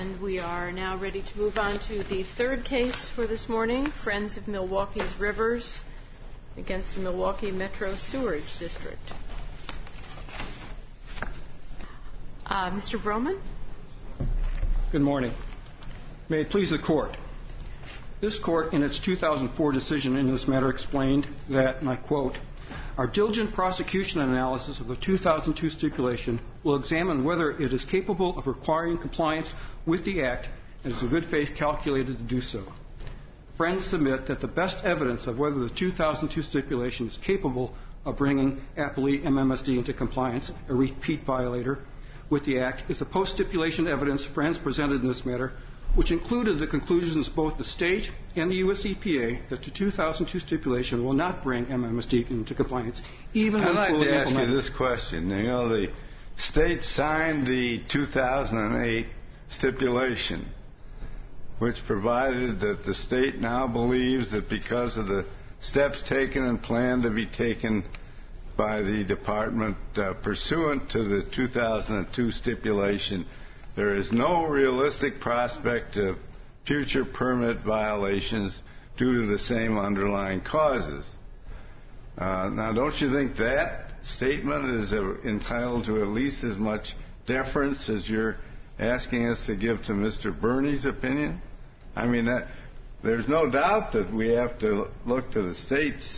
And we are now ready to move on to the third case for this morning, Friends of Milwaukee's Rivers against the Milwaukee Metro Sewerage District. Mr. Broman? Good morning. May it please the Court. This Court, in its 2004 decision in this matter, explained that, and I quote, "Our diligent prosecution analysis of the 2002 stipulation will examine whether it is capable of requiring compliance with the Act and is in good faith calculated to do so. Friends submit that the best evidence of whether the 2002 stipulation is capable of bringing appellee MMSD into compliance, a repeat violator, with the Act is the post-stipulation evidence Friends presented in this matter, which included the conclusions of both the State and the U.S. EPA that the 2002 stipulation will not bring MMSD into compliance, even when fully implemented." I'd like to ask you this question. You know, the State signed the 2008 stipulation, which provided that the State now believes that because of the steps taken and planned to be taken by the Department pursuant to the 2002 stipulation, there is no realistic prospect of future permit violations due to the same underlying causes. Now, don't you think that statement is entitled to at least as much deference as you're asking us to give to Mr. Birney's opinion? I mean, there's no doubt that we have to look to the State's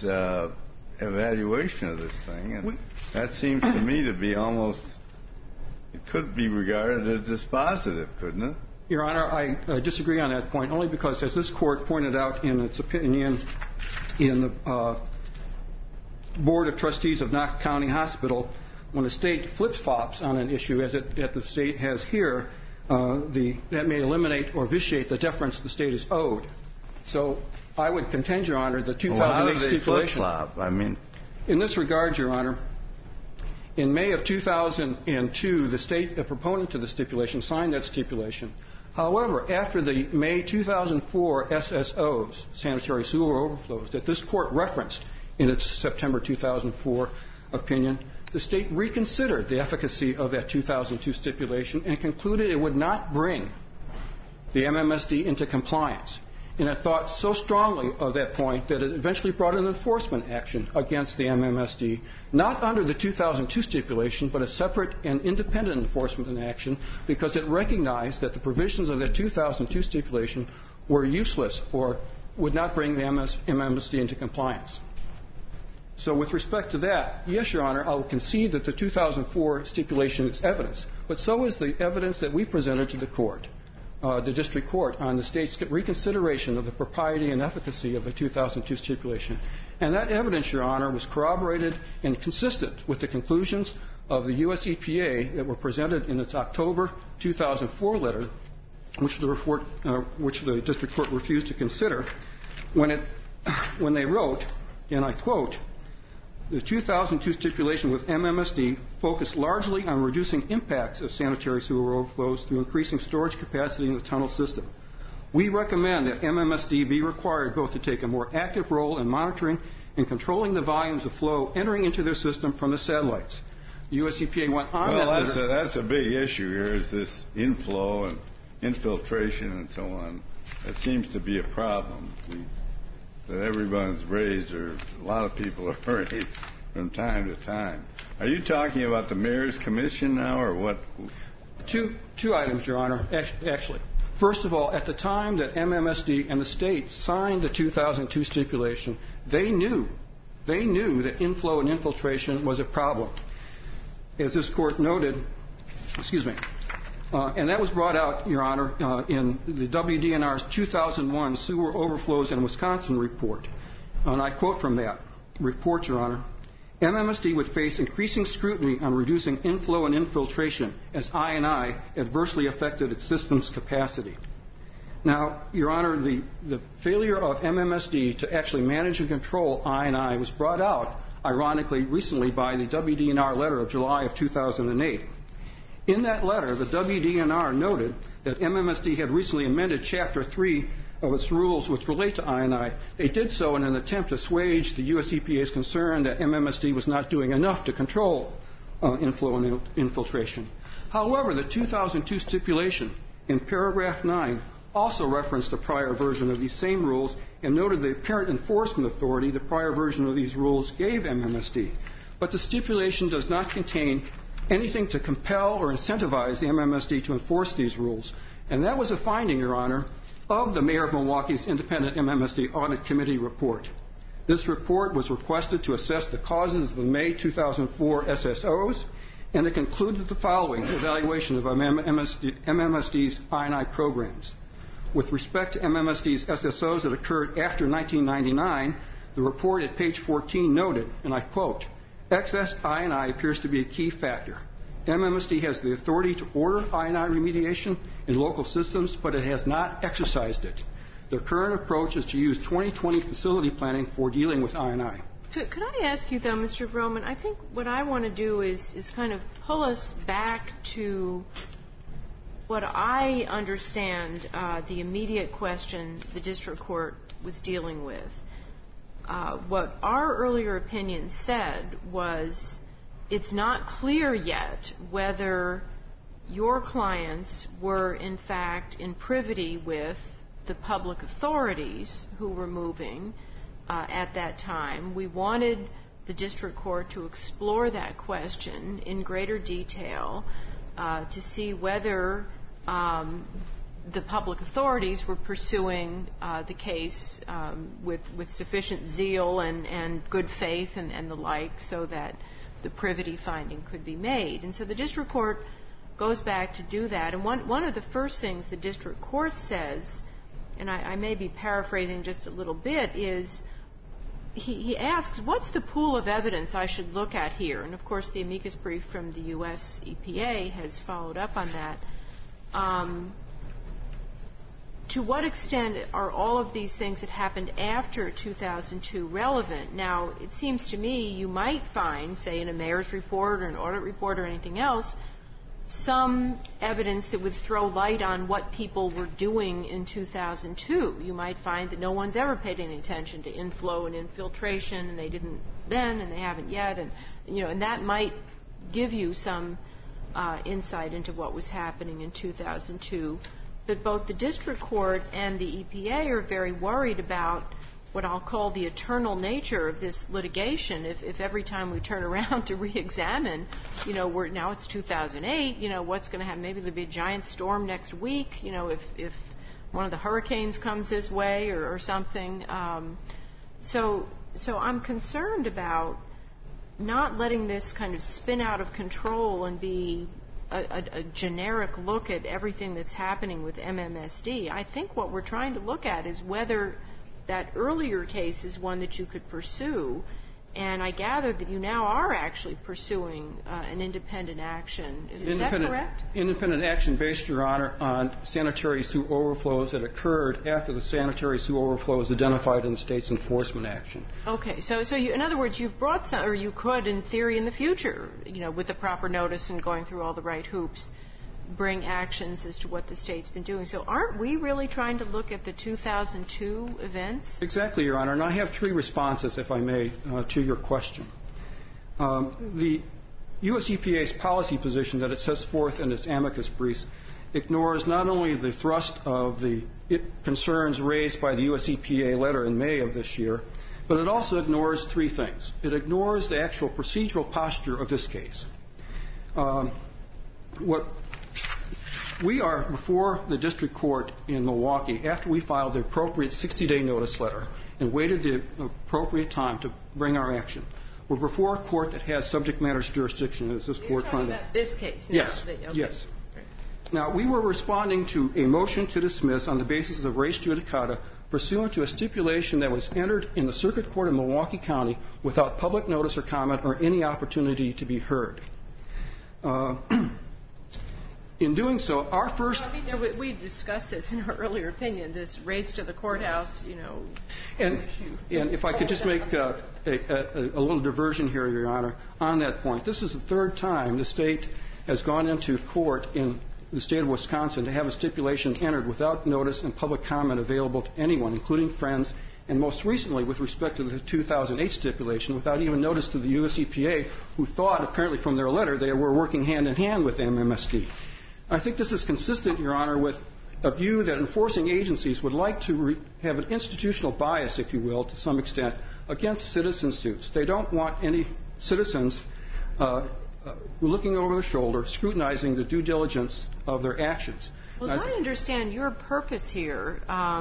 evaluation of this thing, and that seems to me to be almost... It could be regarded as dispositive, couldn't it? Your Honor, I disagree on that point, only because, as this Court pointed out in its opinion in the Board of Trustees of Knox County Hospital, when a State flip-flops on an issue, as the State has here, that may eliminate or vitiate the deference the State is owed. So I would contend, Your Honor, the 2008 stipulation... Well, how do they flip-flop? I mean... In this regard, Your Honor, in May of 2002, the State, a proponent to the stipulation, signed that stipulation. However, after the May 2004 SSOs, sanitary sewer overflows, that this Court referenced in its September 2004 opinion, the State reconsidered the efficacy of that 2002 stipulation and concluded it would not bring the MMSD into compliance. And it thought so strongly of that point that it eventually brought an enforcement action against the MMSD, not under the 2002 stipulation, but a separate and independent enforcement action, because it recognized that the provisions of that 2002 stipulation were useless or would not bring the MMSD into compliance. So with respect to that, yes, Your Honor, I will concede that the 2004 stipulation is evidence, but so is the evidence that we presented to the Court. The District Court on the State's reconsideration of the propriety and efficacy of the 2002 stipulation. And that evidence, Your Honor, was corroborated and consistent with the conclusions of the U.S. EPA that were presented in its October 2004 letter, which the District Court refused to consider, when they wrote, and I quote, "The 2002 stipulation with MMSD focused largely on reducing impacts of sanitary sewer overflows through increasing storage capacity in the tunnel system. We recommend that MMSD be required both to take a more active role in monitoring and controlling the volumes of flow entering into their system from the satellites." The U.S. EPA went on that letter. Well, that's a big issue here, is this inflow and infiltration and so on. That seems to be a problem that everyone's raised, or a lot of people have raised from time to time. Are you talking about the Mayor's Commission now, or what? Two items, Your Honor, actually. First of all, at the time that MMSD and the State signed the 2002 stipulation, they knew that inflow and infiltration was a problem. As this Court noted, and that was brought out, Your Honor, in the WDNR's 2001 Sewer Overflows in Wisconsin report. And I quote from that report, Your Honor, "MMSD would face increasing scrutiny on reducing inflow and infiltration as I&I adversely affected its system's capacity." Now, Your Honor, the failure of MMSD to actually manage and control I&I was brought out, ironically, recently by the WDNR letter of July of 2008. In that letter, the WDNR noted that MMSD had recently amended Chapter 3 of its rules which relate to I&I. They did so in an attempt to assuage the U.S. EPA's concern that MMSD was not doing enough to control inflow and infiltration. However, the 2002 stipulation in paragraph 9, also referenced a prior version of these same rules and noted the apparent enforcement authority the prior version of these rules gave MMSD. But the stipulation does not contain anything to compel or incentivize the MMSD to enforce these rules. And that was a finding, Your Honor, of the Mayor of Milwaukee's independent MMSD Audit Committee report. This report was requested to assess the causes of the May 2004 SSOs, and it concluded the following evaluation of MMSD's I&I programs. With respect to MMSD's SSOs that occurred after 1999, the report at page 14 noted, and I quote, excess I&I appears to be a key factor. MMSD has the authority to order I&I remediation in local systems, but it has not exercised it. Their current approach is to use 2020 facility planning for dealing with I&I. Could I ask you, though, Mr. Vroman, I think what I want to do is kind of pull us back to what I understand the immediate question the district court was dealing with. What our earlier opinion said was it's not clear yet whether your clients were, in fact, in privity with the public authorities who were moving at that time. We wanted the district court to explore that question in greater detail to see whether the public authorities were pursuing the case with sufficient zeal and good faith and the like so that the privity finding could be made. And so the district court goes back to do that. And one of the first things the district court says, and I may be paraphrasing just a little bit, is he asks, what's the pool of evidence I should look at here? And, of course, the amicus brief from the U.S. EPA has followed up on that. To what extent are all of these things that happened after 2002 relevant? Now, it seems to me you might find, say, in a mayor's report or an audit report or anything else, some evidence that would throw light on what people were doing in 2002. You might find that no one's ever paid any attention to inflow and infiltration, and they didn't then, and they haven't yet, and that might give you some insight into what was happening in 2002. But both the district court and the EPA are very worried about what I'll call the eternal nature of this litigation. If every time we turn around to re-examine, now it's 2008, what's going to happen? Maybe there'll be a giant storm next week, if one of the hurricanes comes this way or something. So I'm concerned about not letting this kind of spin out of control and be a generic look at everything that's happening with MMSD. I think what we're trying to look at is whether that earlier case is one that you could pursue, and I gather that you now are actually pursuing an independent action. Is that correct? Independent action based, Your Honor, on sanitary sewer overflows that occurred after the sanitary sewer overflow was identified in the state's enforcement action. Okay. So in other words, you've brought some, or you could, in theory, in the future, with the proper notice and going through all the right hoops, bring actions as to what the state's been doing. So aren't we really trying to look at the 2002 events? Exactly, Your Honor. And I have three responses, if I may, to your question. The U.S. EPA's policy position that it sets forth in its amicus briefs ignores not only the thrust of the concerns raised by the U.S. EPA letter in May of this year, but it also ignores three things. It ignores the actual procedural posture of this case. We are before the district court in Milwaukee after we filed the appropriate 60-day notice letter and waited the appropriate time to bring our action. We're before a court that has subject matter jurisdiction, as this court found out. This case? Yes. Okay. Yes. Now, we were responding to a motion to dismiss on the basis of res judicata pursuant to a stipulation that was entered in the Circuit Court of Milwaukee County without public notice or comment or any opportunity to be heard. In doing so, our first... we discussed this in our earlier opinion, this race to the courthouse, And if I could just make a little diversion here, Your Honor, on that point. This is the third time the state has gone into court in the state of Wisconsin to have a stipulation entered without notice and public comment available to anyone, including friends, and most recently with respect to the 2008 stipulation without even notice to the U.S. EPA, who thought, apparently from their letter, they were working hand-in-hand with MMSD. I think this is consistent, Your Honor, with a view that enforcing agencies would like to have an institutional bias, if you will, to some extent, against citizen suits. They don't want any citizens looking over their shoulder, scrutinizing the due diligence of their actions. Well, as I understand your purpose here,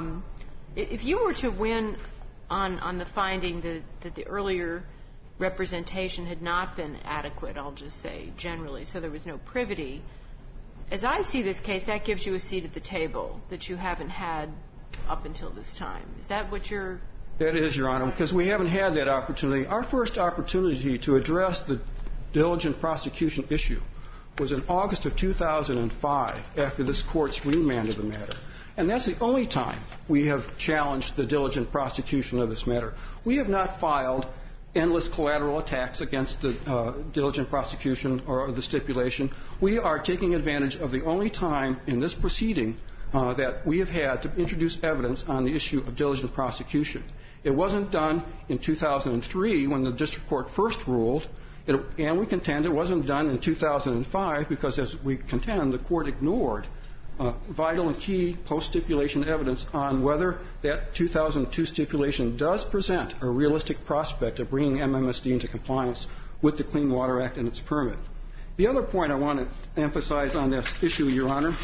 if you were to win on the finding that the earlier representation had not been adequate, I'll just say generally, so there was no privity, as I see this case, that gives you a seat at the table that you haven't had up until this time. Is that what you're... That is, Your Honor, because we haven't had that opportunity. Our first opportunity to address the diligent prosecution issue was in August of 2005 after this Court's remand of the matter. And that's the only time we have challenged the diligent prosecution of this matter. We have not filed endless collateral attacks against the diligent prosecution or the stipulation. We are taking advantage of the only time in this proceeding that we have had to introduce evidence on the issue of diligent prosecution. It wasn't done in 2003 when the district court first ruled, and we contend it wasn't done in 2005 because, as we contend, the court ignored vital and key post-stipulation evidence on whether that 2002 stipulation does present a realistic prospect of bringing MMSD into compliance with the Clean Water Act and its permit. The other point I want to emphasize on this issue, Your Honor,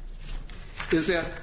is that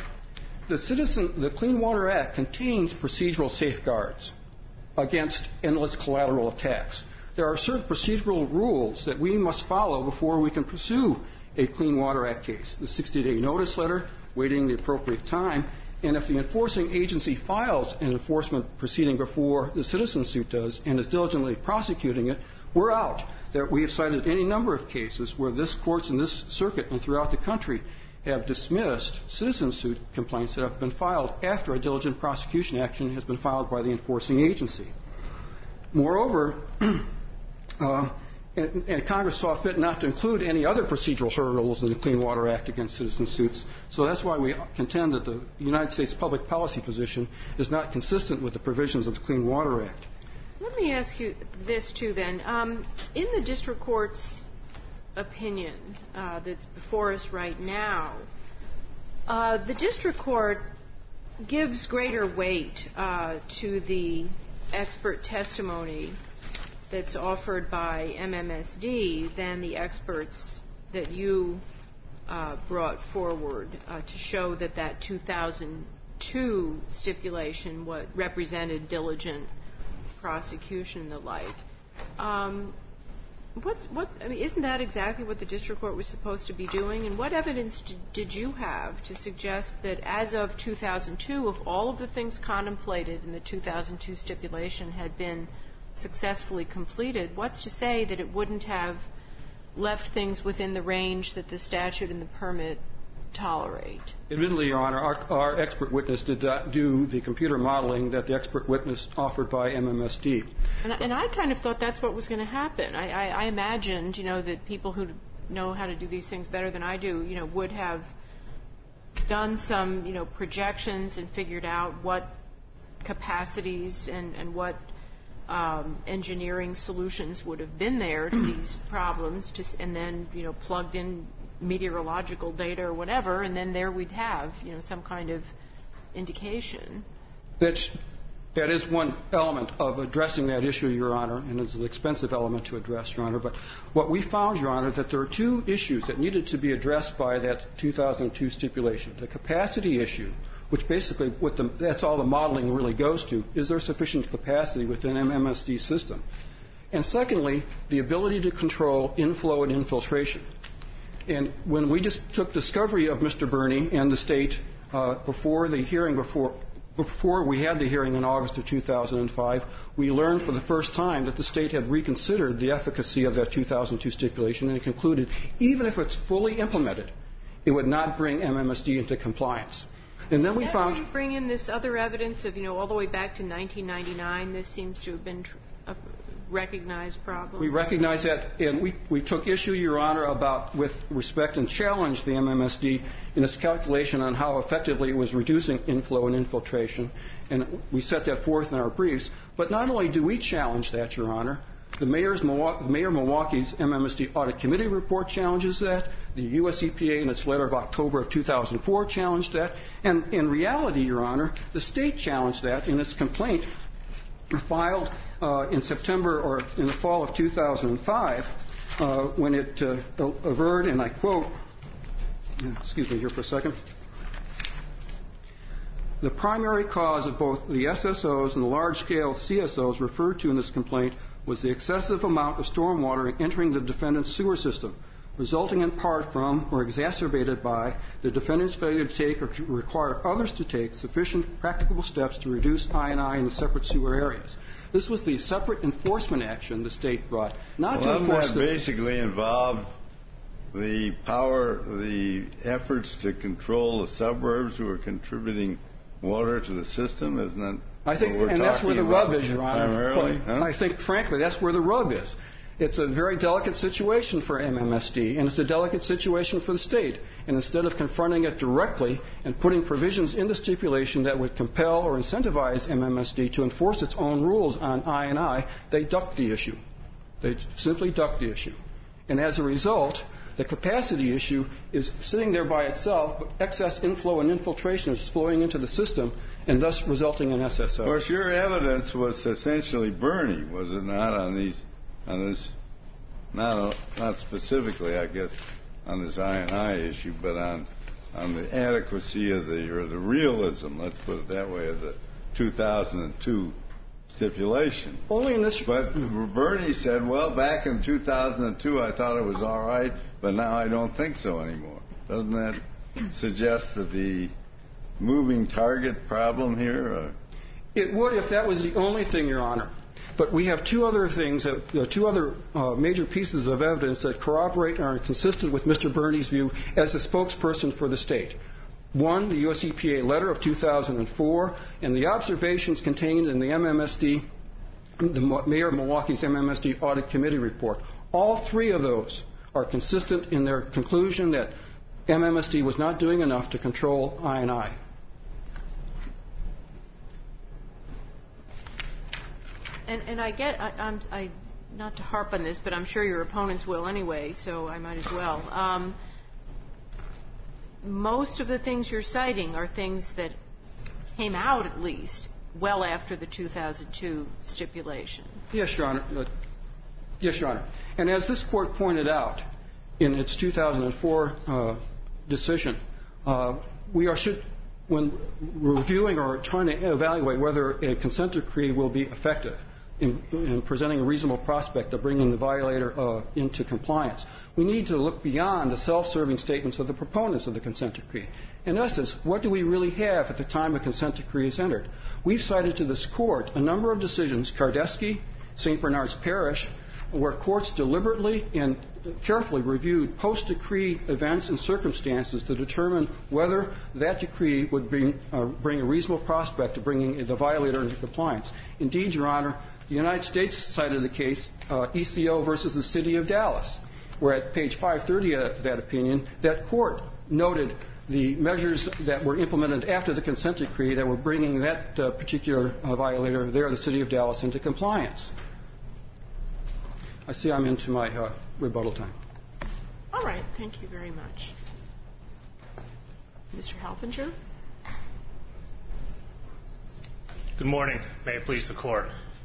the Clean Water Act contains procedural safeguards against endless collateral attacks. There are certain procedural rules that we must follow before we can pursue a Clean Water Act case. The 60-day notice letter, waiting the appropriate time, and if the enforcing agency files an enforcement proceeding before the citizen suit does and is diligently prosecuting it, we're out. We have cited any number of cases where this courts in this circuit and throughout the country have dismissed citizen suit complaints that have been filed after a diligent prosecution action has been filed by the enforcing agency. Moreover, and Congress saw fit not to include any other procedural hurdles in the Clean Water Act against citizen suits. So that's why we contend that the United States public policy position is not consistent with the provisions of the Clean Water Act. Let me ask you this, too, then. In the district court's opinion that's before us right now, the district court gives greater weight to the expert testimony that's offered by MMSD than the experts that you brought forward to show that that 2002 stipulation represented diligent prosecution and the like. Isn't that exactly what the district court was supposed to be doing? And what evidence did you have to suggest that as of 2002, if all of the things contemplated in the 2002 stipulation had been successfully completed, what's to say that it wouldn't have left things within the range that the statute and the permit tolerate? Admittedly, Your Honor, our expert witness did not do the computer modeling that the expert witness offered by MMSD. And I kind of thought that's what was going to happen. I imagined, that people who know how to do these things better than I do, would have done some, projections and figured out what capacities and what engineering solutions would have been there to these problems, and then plugged in meteorological data or whatever, and then there we'd have some kind of indication. That is one element of addressing that issue, Your Honor, and it's an expensive element to address, Your Honor. But what we found, Your Honor, is that there are two issues that needed to be addressed by that 2002 stipulation. The capacity issue, which basically that's all the modeling really goes to. Is there sufficient capacity within MMSD's system? And secondly, the ability to control inflow and infiltration. And when we just took discovery of Mr. Birney and the state before the hearing, before we had the hearing in August of 2005, we learned for the first time that the state had reconsidered the efficacy of that 2002 stipulation, and it concluded even if it's fully implemented, it would not bring MMSD into compliance. And then we found... Can you bring in this other evidence of, all the way back to 1999, this seems to have been a recognized problem? We recognize that, and we took issue, Your Honor, with respect and challenged the MMSD in its calculation on how effectively it was reducing inflow and infiltration, and we set that forth in our briefs. But not only do we challenge that, Your Honor, The Mayor of Milwaukee's MMSD Audit Committee report challenges that. The U.S. EPA in its letter of October of 2004 challenged that. And in reality, Your Honor, the state challenged that in its complaint filed in September or in the fall of 2005 when it averred, and I quote, excuse me here for a second, the primary cause of both the SSOs and the large-scale CSOs referred to in this complaint was the excessive amount of stormwater entering the defendant's sewer system, resulting in part from or exacerbated by the defendant's failure to take or to require others to take sufficient practicable steps to reduce I&I in the separate sewer areas. This was the separate enforcement action the state brought, not to enforce that basically involved the efforts to control the suburbs who are contributing water to the system, isn't that? I think, and that's where the rub is, Your Honor. Primarily, huh? I think, frankly, that's where the rub is. It's a very delicate situation for MMSD, and it's a delicate situation for the state. And instead of confronting it directly and putting provisions in the stipulation that would compel or incentivize MMSD to enforce its own rules on I&I, they ducked the issue. They simply ducked the issue. And as a result, the capacity issue is sitting there by itself, but excess inflow and infiltration is flowing into the system and thus resulting in SSO. Of course, your evidence was essentially Bernie, was it not, on this, not specifically, I guess, on this I&I issue, but on the adequacy of the realism, let's put it that way, of the 2002 stipulation. Only in this. But Bernie said, well, back in 2002, I thought it was all right, but now I don't think so anymore. Doesn't that suggest that the moving target problem here? It would if that was the only thing, Your Honor. But we have two other things, two other major pieces of evidence that corroborate and are consistent with Mr. Bernie's view as a spokesperson for the state. One, the U.S. EPA letter of 2004, and the observations contained in the MMSD, the Mayor of Milwaukee's MMSD Audit Committee report. All three of those are consistent in their conclusion that MMSD was not doing enough to control I&I. And I get, I not to harp on this, but I'm sure your opponents will anyway, so I might as well. Most of the things you're citing are things that came out, at least, well after the 2002 stipulation. Yes, Your Honor. Yes, Your Honor. And as this Court pointed out in its 2004 decision, when reviewing or trying to evaluate whether a consent decree will be effective in presenting a reasonable prospect of bringing the violator into compliance, we need to look beyond the self-serving statements of the proponents of the consent decree. In essence, what do we really have at the time a consent decree is entered? We've cited to this Court a number of decisions, Kardesky, St. Bernard's Parish, where courts deliberately and carefully reviewed post-decree events and circumstances to determine whether that decree would bring a reasonable prospect of bringing the violator into compliance. Indeed, Your Honor, the United States cited the case ECO versus the City of Dallas, where at page 530 of that opinion, that court noted the measures that were implemented after the consent decree that were bringing that particular violator there, the City of Dallas, into compliance. I see I'm into my rebuttal time. All right. Thank you very much. Mr. Halfinger? Good morning. May it please the Court.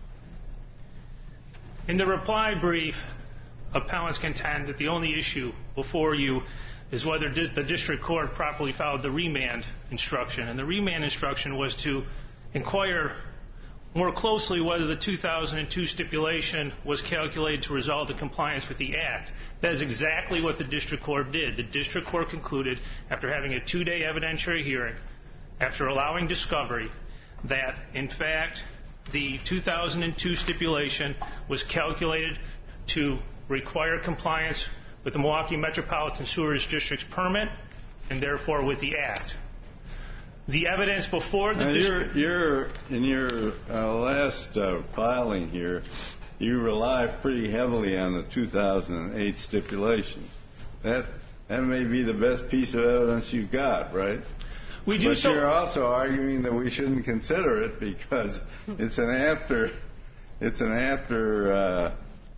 In the reply brief, appellants contend that the only issue before you is whether the district court properly followed the remand instruction. And the remand instruction was to inquire more closely whether the 2002 stipulation was calculated to result in compliance with the Act. That is exactly what the district court did. The district court concluded, after having a 2-day evidentiary hearing, after allowing discovery, that, in fact, the 2002 stipulation was calculated to require compliance with the Milwaukee Metropolitan Sewerage District's permit and, therefore, with the Act. The evidence before the district... In your last filing here, you rely pretty heavily on the 2008 stipulation. That may be the best piece of evidence you've got, right? We do. But you're also arguing that we shouldn't consider it because it's an after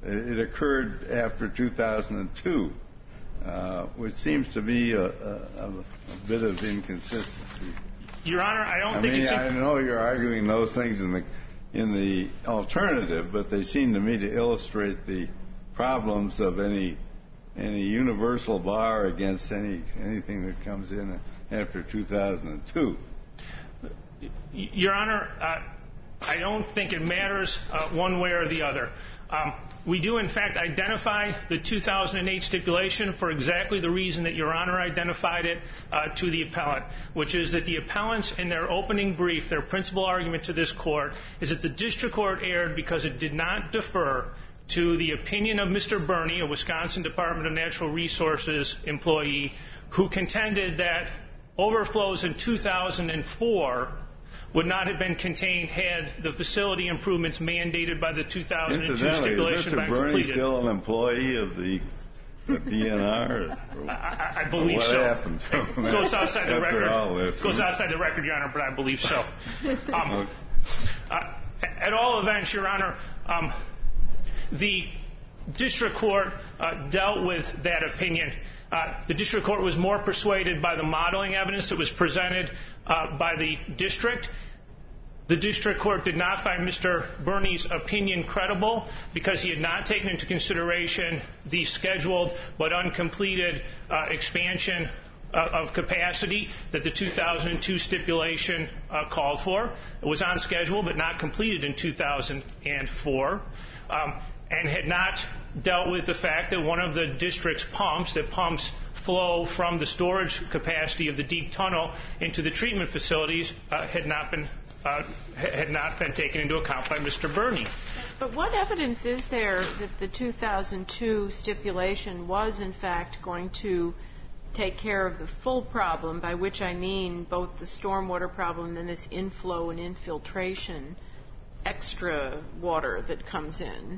it occurred after 2002, which seems to be a bit of inconsistency. Your Honor, I don't think it's... I know you're arguing those things in the alternative, but they seem to me to illustrate the problems of any universal bar against anything that comes in after 2002. Your Honor, I don't think it matters one way or the other. We do, in fact, identify the 2008 stipulation for exactly the reason that Your Honor identified it to the appellant, which is that the appellants, in their opening brief, their principal argument to this Court, is that the district court erred because it did not defer to the opinion of Mr. Birney, a Wisconsin Department of Natural Resources employee, who contended that overflows in 2004 would not have been contained had the facility improvements mandated by the 2002 stipulation been completed. Is Mr. Birney still an employee of the DNR? I believe so. What happened to him? Goes outside the record. Goes outside the record, Your Honor, but I believe so. At all events, Your Honor, the district court dealt with that opinion. The district court was more persuaded by the modeling evidence that was presented by the district. The district court did not find Mr. Birney's opinion credible because he had not taken into consideration the scheduled but uncompleted expansion of capacity that the 2002 stipulation called for. It was on schedule but not completed in 2004, and had not dealt with the fact that one of the district's pumps, that pumps flow from the storage capacity of the deep tunnel into the treatment facilities, had not been taken into account by Mr. Birney. But what evidence is there that the 2002 stipulation was, in fact, going to take care of the full problem, by which I mean both the stormwater problem and this inflow and infiltration, extra water that comes in?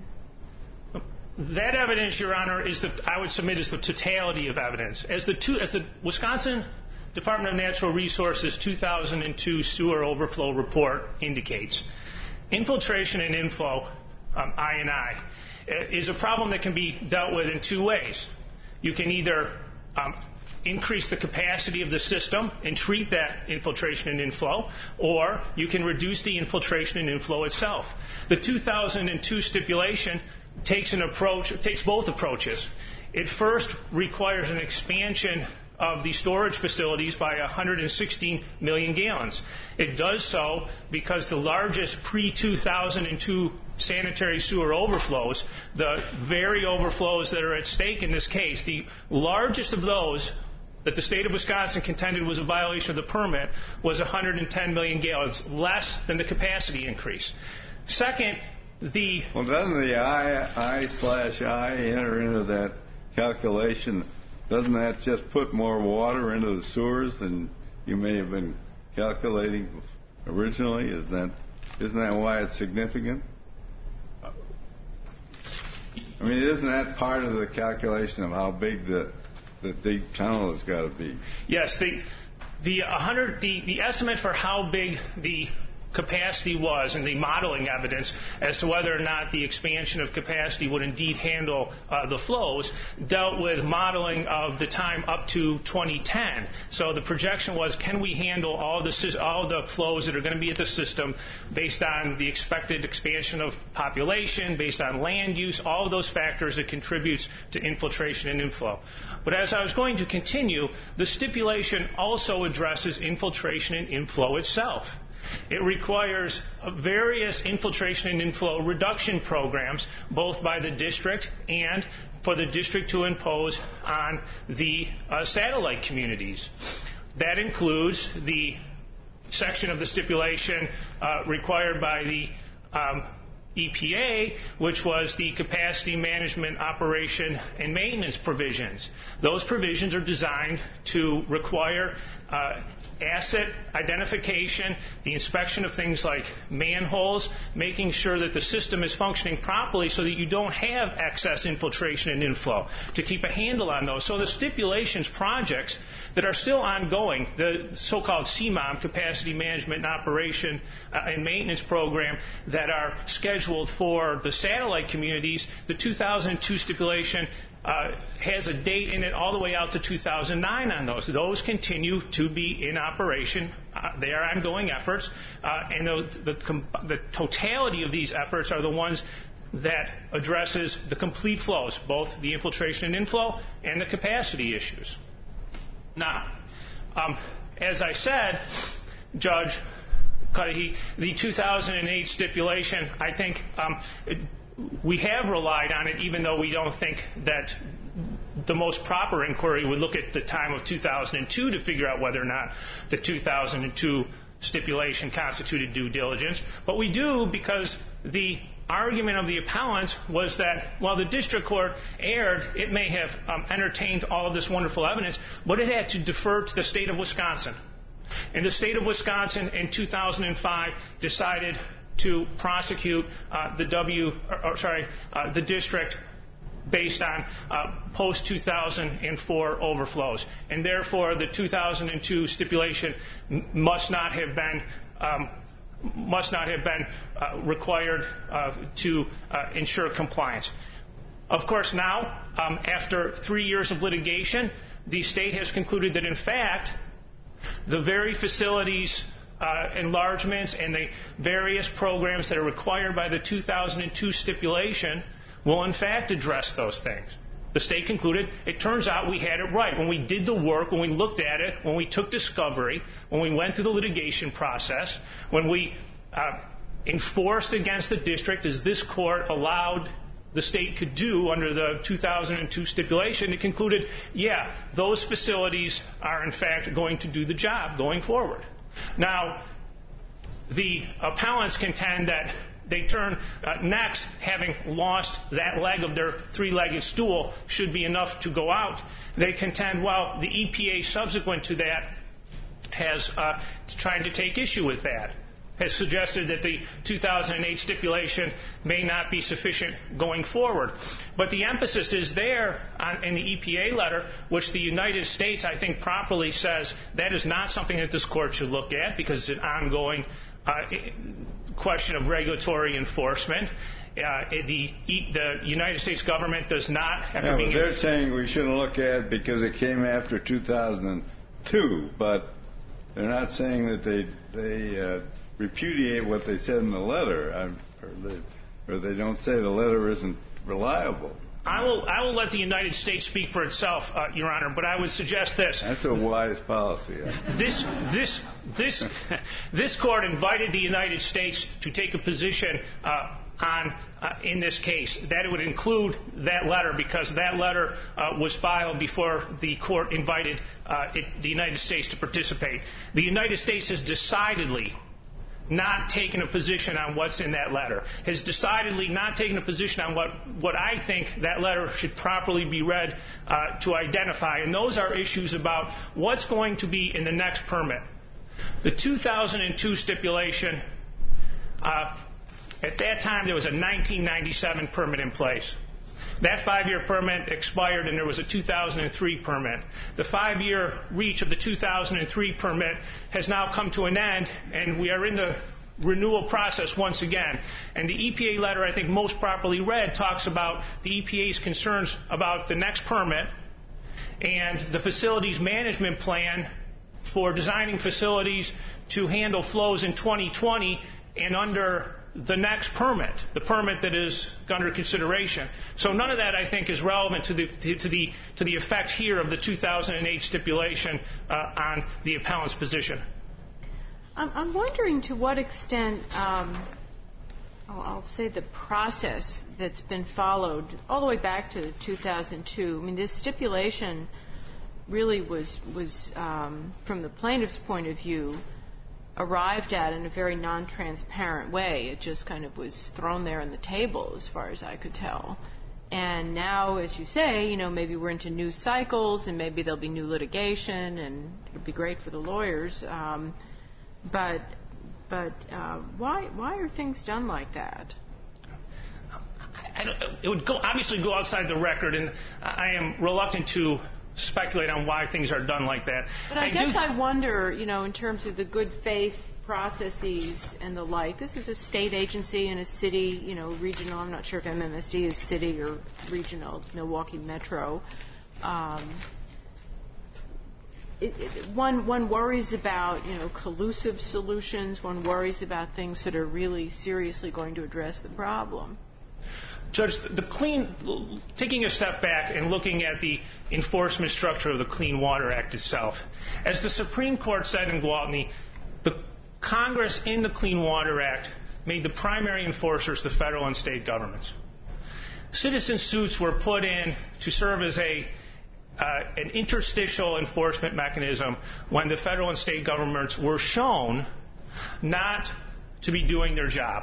That evidence, Your Honor, I would submit is the totality of evidence. As the Wisconsin Department of Natural Resources 2002 sewer overflow report indicates, infiltration and inflow, I&I, is a problem that can be dealt with in two ways. You can either increase the capacity of the system and treat that infiltration and inflow, or you can reduce the infiltration and inflow itself. The 2002 stipulation takes both approaches. It first requires an expansion of the storage facilities by 116 million gallons. It does so because the largest pre-2002 sanitary sewer overflows, the very overflows that are at stake in this case, the largest of those that the state of Wisconsin contended was a violation of the permit was 110 million gallons, less than the capacity increase. Second, well, doesn't the I/I enter into that calculation? Doesn't that just put more water into the sewers than you may have been calculating originally? Isn't that why it's significant? I mean, isn't that part of the calculation of how big the deep tunnel has got to be? Yes, the estimate for how big the capacity was and the modeling evidence as to whether or not the expansion of capacity would indeed handle the flows dealt with modeling of the time up to 2010. So the projection was, can we handle all the flows that are going to be at the system based on the expected expansion of population, based on land use, all of those factors that contributes to infiltration and inflow. But as I was going to continue, the stipulation also addresses infiltration and inflow itself. It requires various infiltration and inflow reduction programs, both by the district and for the district to impose on the satellite communities. That includes the section of the stipulation required by the EPA, which was the capacity management, operation, and maintenance provisions. Those provisions are designed to require asset identification, the inspection of things like manholes, making sure that the system is functioning properly so that you don't have excess infiltration and inflow, to keep a handle on those. So the stipulations projects that are still ongoing, the so-called CMOM, Capacity Management and Operation and Maintenance Program, that are scheduled for the satellite communities, the 2002 stipulation has a date in it all the way out to 2009 on those. Those continue to be in operation. They are ongoing efforts, and the totality of these efforts are the ones that addresses the complete flows, both the infiltration and inflow and the capacity issues. Now, as I said, Judge Cudahy, the 2008 stipulation, I think we have relied on it, even though we don't think that the most proper inquiry would look at the time of 2002 to figure out whether or not the 2002 stipulation constituted due diligence. But we do, because the argument of the appellants was that while the district court erred, it may have entertained all of this wonderful evidence, but it had to defer to the state of Wisconsin. And the state of Wisconsin in 2005 decided to prosecute the district based on post-2004 overflows. And therefore, the 2002 stipulation must not have been required to ensure compliance. Of course, now, after 3 years of litigation, the state has concluded that, in fact, the very facilities enlargements and the various programs that are required by the 2002 stipulation will in fact address those things. The state concluded, it turns out we had it right. When we did the work, when we looked at it, when we took discovery, when we went through the litigation process, when we enforced against the district, as this court allowed the state could do under the 2002 stipulation, it concluded, yeah, those facilities are in fact going to do the job going forward. Now, the appellants contend that they turn next, having lost that leg of their three-legged stool, should be enough to go out. They contend, well, the EPA subsequent to that has tried to take issue with that, has suggested that the 2008 stipulation may not be sufficient going forward. But the emphasis is there in the EPA letter, which the United States, I think, properly says that is not something that this court should look at because it's an ongoing question of regulatory enforcement. The United States government does not have to be... but they're saying we shouldn't look at it because it came after 2002, but they're not saying that they repudiate what they said in the letter, or they don't say the letter isn't reliable. I will let the United States speak for itself, Your Honor, but I would suggest this. That's a wise policy. This court invited the United States to take a position in this case, that it would include that letter, because that letter was filed before the court invited the United States to participate. The United States has decidedly not taken a position on what's in that letter, has decidedly not taken a position on what I think that letter should properly be read to identify. And those are issues about what's going to be in the next permit. The 2002 stipulation, at that time there was a 1997 permit in place. That 5-year permit expired and there was a 2003 permit. The 5-year reach of the 2003 permit has now come to an end, and we are in the renewal process once again. And the EPA letter, I think most properly read, talks about the EPA's concerns about the next permit and the facilities management plan for designing facilities to handle flows in 2020 and under the next permit, the permit that is under consideration. So none of that, I think, is relevant to the effect here of the 2008 stipulation on the appellant's position. I'm wondering to what extent, I'll say, the process that's been followed all the way back to 2002. I mean, this stipulation really was from the plaintiff's point of view, arrived at in a very non-transparent way. It just kind of was thrown there on the table as far as I could tell. And now, as you say, maybe we're into new cycles, and maybe there'll be new litigation, and it'll be great for the lawyers. But why are things done like that? It would obviously go outside the record, and I am reluctant to speculate on why things are done like that. But I guess I wonder, in terms of the good faith processes and the like. This is a state agency in a city, regional. I'm not sure if MMSD is city or regional, Milwaukee Metro. One worries about, collusive solutions. One worries about things that are really seriously going to address the problem. Judge, taking a step back and looking at the enforcement structure of the Clean Water Act itself, as the Supreme Court said in Gwaltney, the Congress in the Clean Water Act made the primary enforcers the federal and state governments. Citizen suits were put in to serve as an interstitial enforcement mechanism when the federal and state governments were shown not to be doing their job.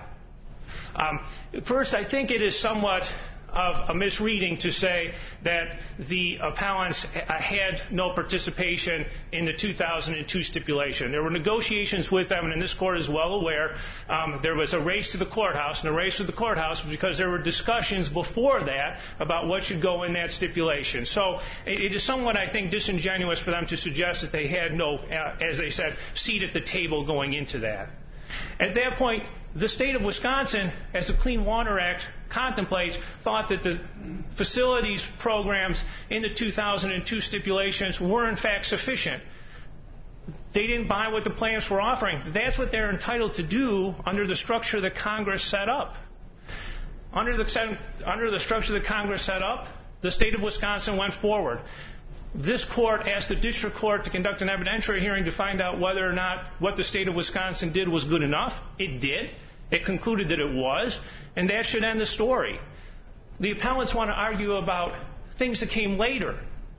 First, I think it is somewhat of a misreading to say that the appellants had no participation in the 2002 stipulation. There were negotiations with them, and this Court is well aware, there was a race to the courthouse, and the race to the courthouse was because there were discussions before that about what should go in that stipulation. So it is somewhat, I think, disingenuous for them to suggest that they had no, as they said, seat at the table going into that. At that point, the state of Wisconsin, as the Clean Water Act contemplates, thought that the facilities programs in the 2002 stipulations were in fact sufficient. They didn't buy what the plans were offering. That's what they're entitled to do under the structure that Congress set up. Under the structure that Congress set up, the state of Wisconsin went forward. This Court asked the District Court to conduct an evidentiary hearing to find out whether or not what the state of Wisconsin did was good enough. It did. It concluded that it was, and that should end the story. The appellants want to argue about things that came later,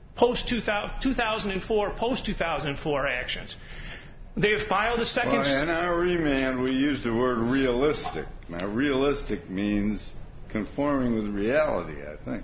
post-2004, post-2004 actions. They have filed a second... Well, in our remand, we use the word realistic. Now, realistic means conforming with reality, I think.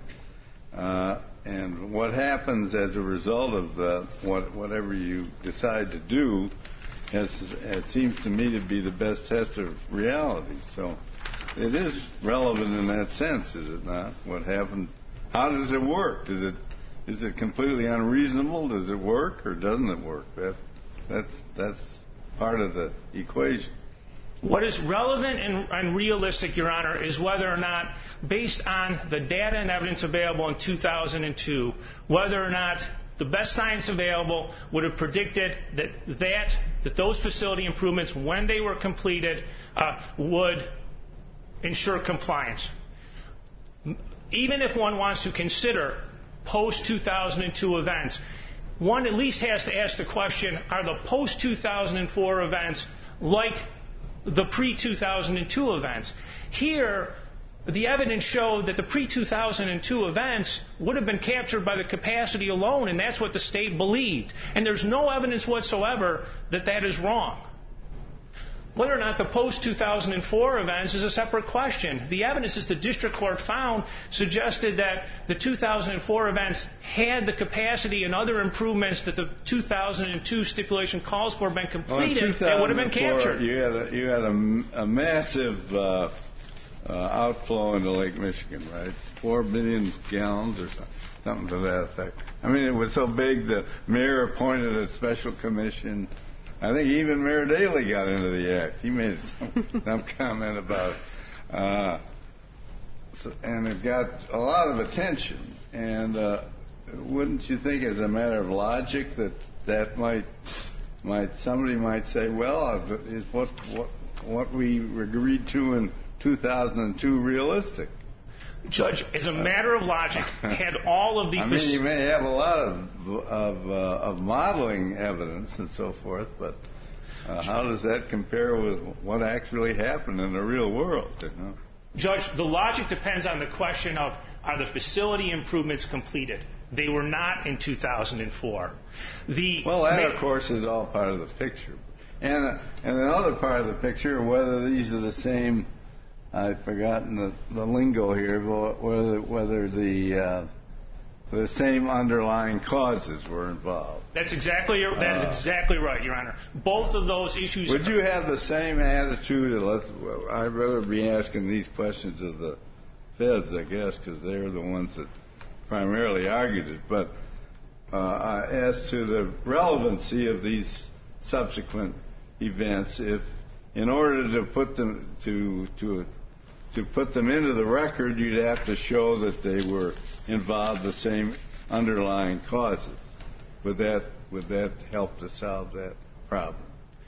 And what happens as a result of whatever you decide to do it seems to me to be the best test of reality. So it is relevant in that sense, is it not? What happened? How does it work? Is it completely unreasonable? Does it work or doesn't it work? That's part of the equation. What is relevant and realistic, Your Honor, is whether or not, based on the data and evidence available in 2002, whether or not the best science available would have predicted that those facility improvements, when they were completed, would ensure compliance. Even if one wants to consider post-2002 events, one at least has to ask the question, are the post-2004 events like the pre-2002 events? Here, the evidence showed that the pre-2002 events would have been captured by the capacity alone, and that's what the state believed. And there's no evidence whatsoever that that is wrong. Whether or not the post-2004 events is a separate question. The evidence, as the district court found, suggested that the 2004 events had the capacity and other improvements that the 2002 stipulation calls for been completed and would have been captured. You had a massive outflow into Lake Michigan, right? 4 billion gallons or something to that effect. I mean, it was so big the mayor appointed a special commission. I think even Mayor Daley got into the act. He made some comment about it. And it got a lot of attention. And wouldn't you think, as a matter of logic, that somebody might say, well, is what we agreed to in 2002 realistic? Judge, as a matter of logic, had all of the... I mean, you may have a lot of modeling evidence and so forth, but how does that compare with what actually happened in the real world? You know? Judge, the logic depends on the question of, are the facility improvements completed? They were not in 2004. Well, that, of course, is all part of the picture. And another part of the picture, whether these are the same I've forgotten the lingo here, whether the same underlying causes were involved. That's exactly right, Your Honor. Both of those issues. Would you have the same attitude? I'd rather be asking these questions of the feds, I guess, because they're the ones that primarily argued it. But as to the relevancy of these subsequent events, if in order to put them to put them into the record, you'd have to show that they were involved the same underlying causes. Would that help to solve that problem?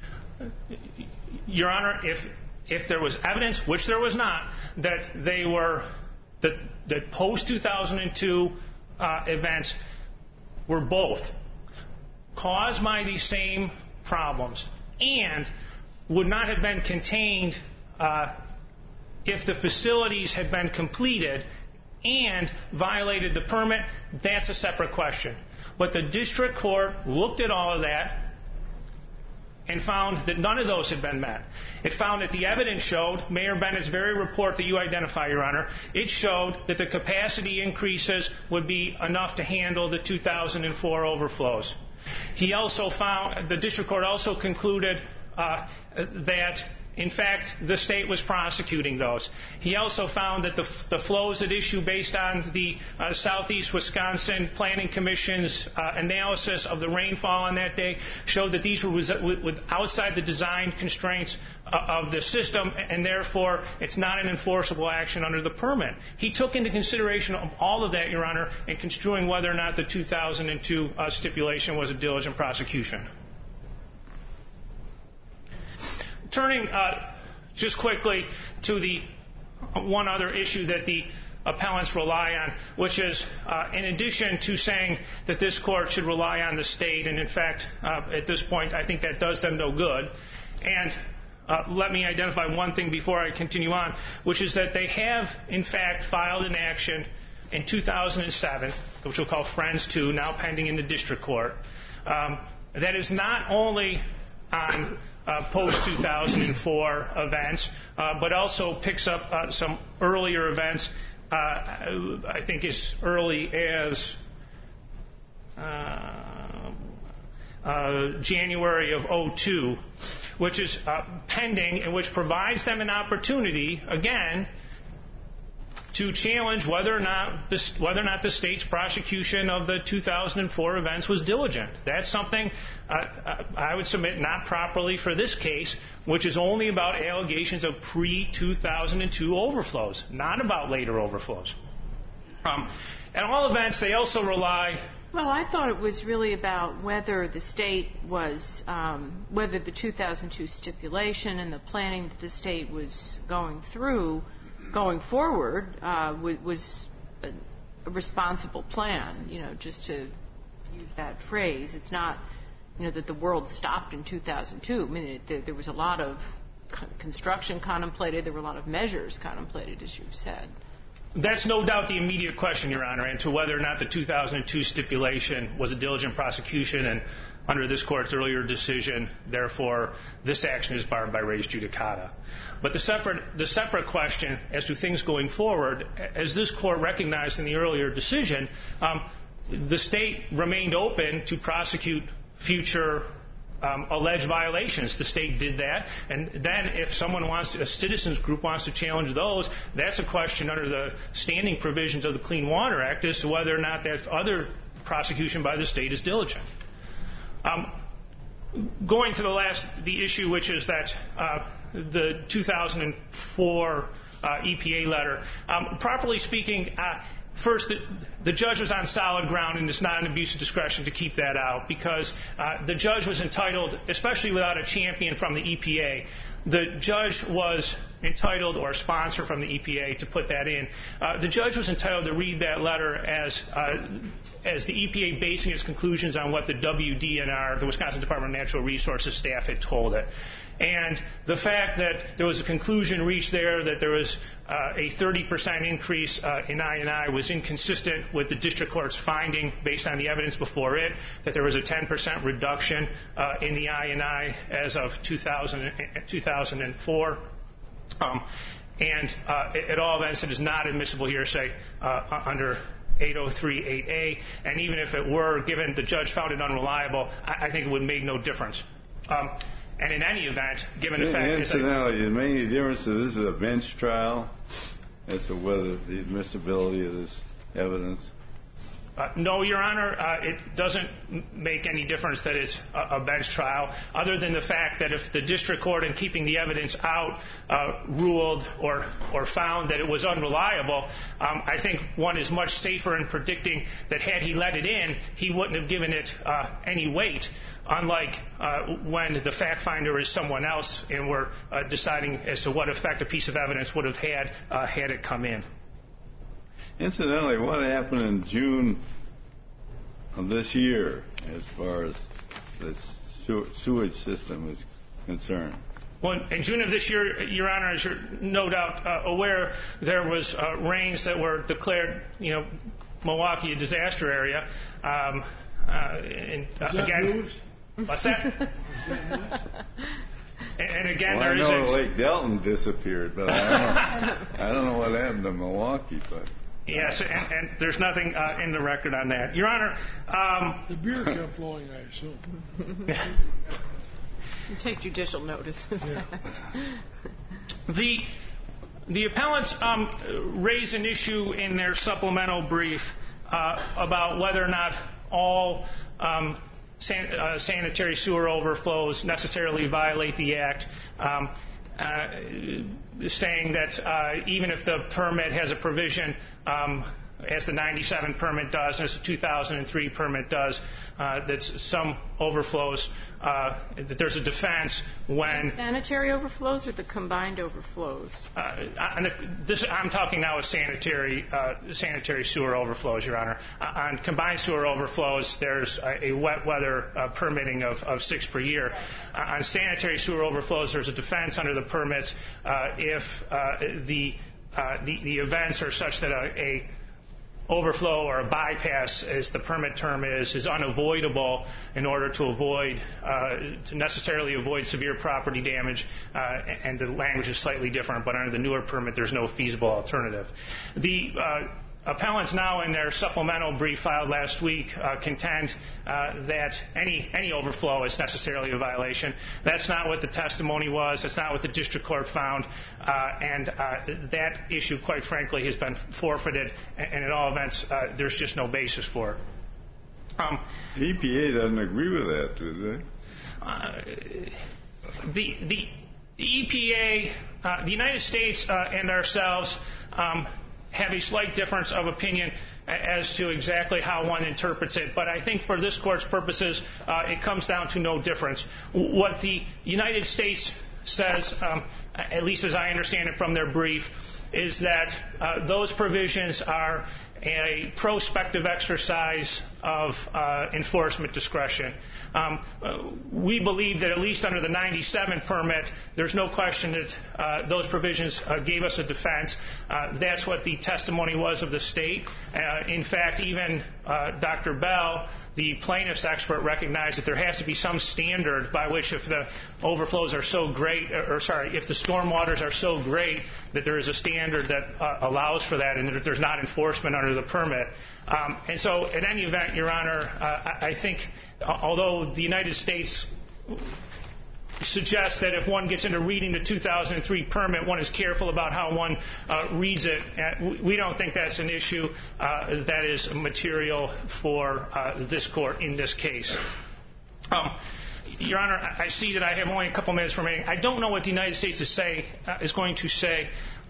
Your Honor, if there was evidence, which there was not, that they were that post-2002 events were both caused by these same problems and would not have been contained if the facilities had been completed and violated the permit, that's a separate question. But the district court looked at all of that and found that none of those had been met. It found that the evidence showed, Mayor Bennett's very report that you identify, Your Honor, it showed that the capacity increases would be enough to handle the 2004 overflows. He also found, the district court also concluded that, in fact, the state was prosecuting those. He also found that the flows at issue based on the Southeast Wisconsin Planning Commission's analysis of the rainfall on that day showed that these were outside the design constraints of the system, and therefore it's not an enforceable action under the permit. He took into consideration all of that, Your Honor, in construing whether or not the 2002 stipulation was a diligent prosecution. Turning just quickly to the one other issue that the appellants rely on, which is in addition to saying that this court should rely on the state, and in fact, at this point, I think that does them no good. And let me identify one thing before I continue on, which is that they have, in fact, filed an action in 2007, which we'll call Friends 2, now pending in the district court, that is not only on post-2004 events, but also picks up some earlier events, I think as early as January of 2002, which is pending and which provides them an opportunity, again, to challenge whether or not the state's prosecution of the 2004 events was diligent. That's something I would submit not properly for this case, which is only about allegations of pre-2002 overflows, not about later overflows. At all events, they also rely... Well, I thought it was really about whether the state was, whether the 2002 stipulation and the planning that the state was going through going forward was a responsible plan, just to use that phrase. It's not, that the world stopped in 2002. I mean, there was a lot of construction contemplated. There were a lot of measures contemplated, as you've said. That's no doubt the immediate question, Your Honor, into whether or not the 2002 stipulation was a diligent prosecution, and under this Court's earlier decision, therefore, this action is barred by res judicata. But the separate question as to things going forward, as this Court recognized in the earlier decision, the state remained open to prosecute future alleged violations. The state did that, and then if a citizens group wants to challenge those, that's a question under the standing provisions of the Clean Water Act as to whether or not that other prosecution by the state is diligent. Going to the issue, which is that the 2004 EPA letter, properly speaking, first, the judge was on solid ground, and it's not an abuse of discretion to keep that out, because the judge was entitled, especially without a champion from the EPA, the judge was entitled, or a sponsor from the EPA, to put that in. The judge was entitled to read that letter as the EPA basing its conclusions on what the WDNR, the Wisconsin Department of Natural Resources staff, had told it. And the fact that there was a conclusion reached there that there was a 30% increase in I&I was inconsistent with the district court's finding based on the evidence before it, that there was a 10% reduction in the I&I as of 2004. And at all events, it is not admissible hearsay under 803.8a. And even if it were, given the judge found it unreliable, I think it would make no difference. And in any event, given the fact is that... Incidentally, it made any difference that this is a bench trial as to whether the admissibility of this evidence? No, Your Honor. It doesn't make any difference that it's a bench trial, other than the fact that if the district court, in keeping the evidence out, ruled or found that it was unreliable, I think one is much safer in predicting that had he let it in, he wouldn't have given it any weight, unlike when the fact finder is someone else and we're deciding as to what effect a piece of evidence would have had had it come in. Incidentally, what happened in June of this year as far as the sewage system is concerned? Well, in June of this year, Your Honor, as you're no doubt aware, there was rains that were declared, Milwaukee a disaster area. Again, news? What's that? And again, I know Lake Delton disappeared, but I don't know what happened to Milwaukee, but... Yes, and there's nothing in the record on that. Your Honor... the beer kept flowing, I assume. You take judicial notice. The appellants raise an issue in their supplemental brief about whether or not all sanitary sewer overflows necessarily violate the Act. Saying that even if the permit has a provision, as the 97 permit does, as the 2003 permit does, that some overflows, that there's a defense when... Sanitary overflows or the combined overflows? I'm talking now of sanitary sewer overflows, Your Honor. On combined sewer overflows, there's a wet weather permitting of 6 per year. On sanitary sewer overflows, there's a defense under the permits if the events are such that a overflow or a bypass, as the permit term is unavoidable in order to necessarily avoid severe property damage, and the language is slightly different, but under the newer permit there's no feasible alternative. The appellants now in their supplemental brief filed last week contend that any overflow is necessarily a violation. That's not what the testimony was. That's not what the district court found. And that issue, quite frankly, has been forfeited. And at all events, there's just no basis for it. The EPA doesn't agree with that, do they? The EPA, the United States and ourselves have a slight difference of opinion as to exactly how one interprets it. But I think for this Court's purposes, it comes down to no difference. What the United States says, at least as I understand it from their brief, is that those provisions are a prospective exercise of enforcement discretion. We believe that at least under the 97 permit, there's no question that those provisions gave us a defense. That's what the testimony was of the state. In fact, even Dr. Bell, the plaintiff's expert, recognized that there has to be some standard by which if the overflows are so great, if the stormwaters are so great that there is a standard that allows for that and that there's not enforcement under the permit. And so in any event, Your Honor, I think although the United States suggests that if one gets into reading the 2003 permit, one is careful about how one reads it, we don't think that's an issue that is material for this Court in this case. Your Honor, I see that I have only a couple minutes remaining. I don't know what the United States is going to say.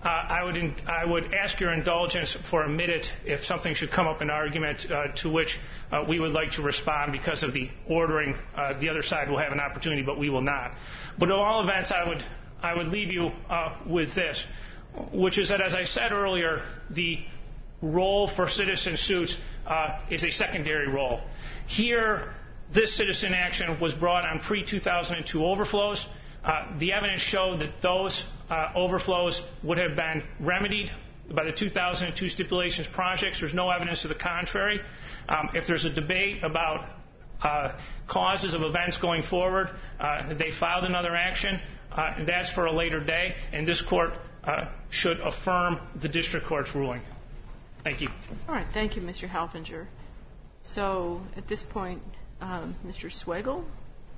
I would ask your indulgence for a minute if something should come up in argument to which we would like to respond because of the ordering. The other side will have an opportunity, but we will not. But at all events, I would leave you with this, which is that, as I said earlier, the role for citizen suits is a secondary role. Here, this citizen action was brought on pre-2002 overflows. The evidence showed that those overflows would have been remedied by the 2002 stipulations projects. There's no evidence to the contrary. If there's a debate about causes of events going forward, they filed another action. That's for a later day, and this Court should affirm the district court's ruling. Thank you. All right. Thank you, Mr. Halfinger. So at this point, Mr. Swagel?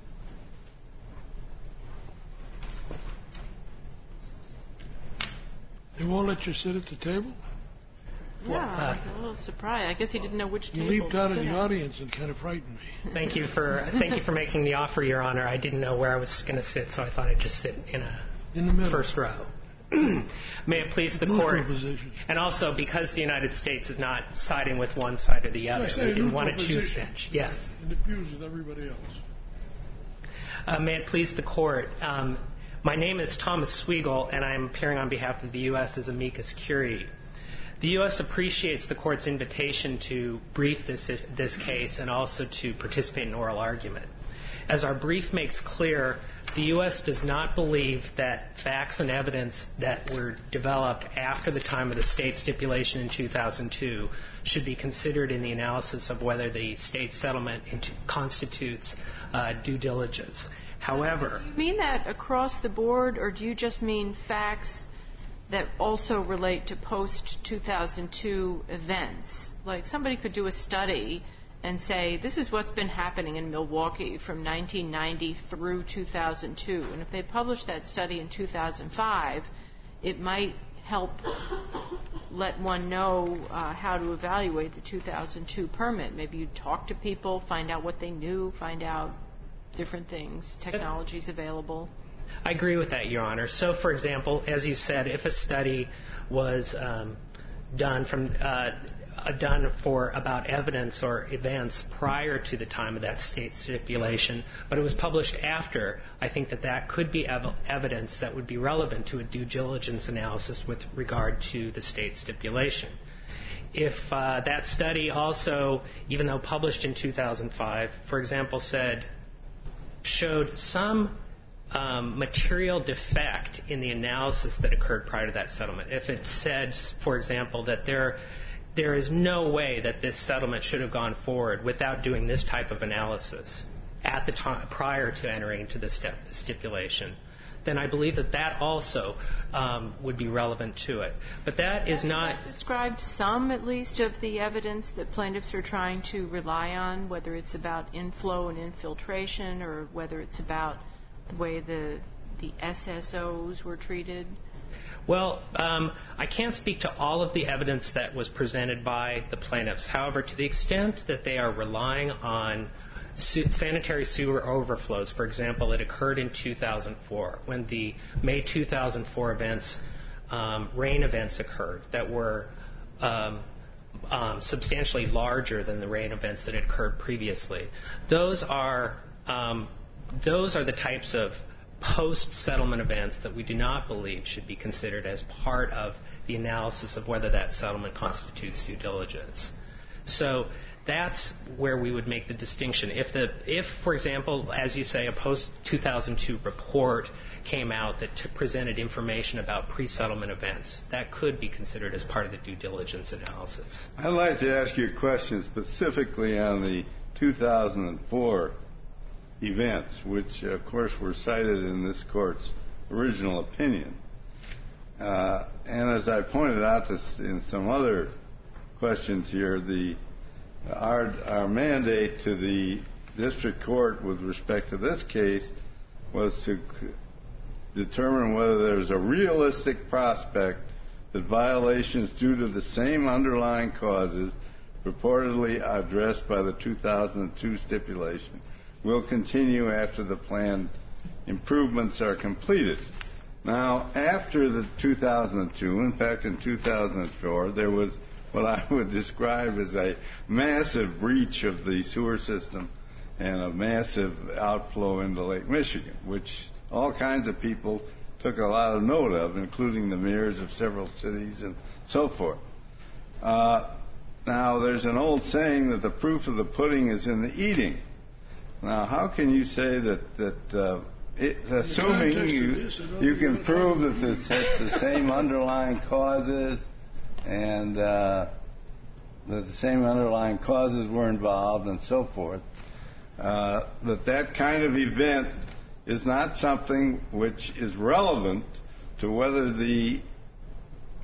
They won't let you sit at the table? Yeah, I was a little surprised. I guess he didn't know which table. You leaped out of to sit the at. audience and kind of frightened me. Thank you for making the offer, Your Honor. I didn't know where I was going to sit, so I thought I'd just sit in the middle. First row. May it please the Neutral court. Position. And also, because the United States is not siding with one side or the other, we didn't want to choose bench. Yes. In the pews with everybody else. May it please the court. My name is Thomas Swigel, and I am appearing on behalf of the U.S. as amicus curiae. The U.S. appreciates the court's invitation to brief this case and also to participate in oral argument. As our brief makes clear, the U.S. does not believe that facts and evidence that were developed after the time of the state stipulation in 2002 should be considered in the analysis of whether the state settlement constitutes due diligence. However, do you mean that across the board, or do you just mean facts that also relate to post-2002 events? Like somebody could do a study and say, this is what's been happening in Milwaukee from 1990 through 2002. And if they publish that study in 2005, it might help let one know how to evaluate the 2002 permit. Maybe you talk to people, find out what they knew, find out different things, technologies available. I agree with that, Your Honor. So, for example, as you said, if a study was done for about evidence or events prior to the time of that state stipulation, but it was published after, I think that could be evidence that would be relevant to a due diligence analysis with regard to the state stipulation. If that study also, even though published in 2005, for example, showed some material defect in the analysis that occurred prior to that settlement. If it said, for example, that there is no way that this settlement should have gone forward without doing this type of analysis at the time prior to entering into the stipulation, then I believe that also would be relevant to it. But that is not described some, at least, of the evidence that plaintiffs are trying to rely on, whether it's about inflow and infiltration or whether it's about the way the SSOs were treated? Well, I can't speak to all of the evidence that was presented by the plaintiffs. However, to the extent that they are relying on sanitary sewer overflows, for example, it occurred in 2004 when the May 2004 events, rain events occurred that were substantially larger than the rain events that had occurred previously. Those are the types of post-settlement events that we do not believe should be considered as part of the analysis of whether that settlement constitutes due diligence. So that's where we would make the distinction. If, for example, as you say, a post-2002 report came out that presented information about pre-settlement events, that could be considered as part of the due diligence analysis. I'd like to ask you a question specifically on the 2004 events, which, of course, were cited in this court's original opinion. And as I pointed out in some other questions here, our mandate to the district court with respect to this case was to determine whether there's a realistic prospect that violations due to the same underlying causes purportedly addressed by the 2002 stipulation will continue after the planned improvements are completed. Now, after the 2002, in fact, in 2004, there was what I would describe as a massive breach of the sewer system and a massive outflow into Lake Michigan, which all kinds of people took a lot of note of, including the mayors of several cities and so forth. Now, there's an old saying that the proof of the pudding is in the eating. Now, how can you say that assuming you can prove that it's the same underlying causes and that the same underlying causes were involved and so forth, that kind of event is not something which is relevant to whether the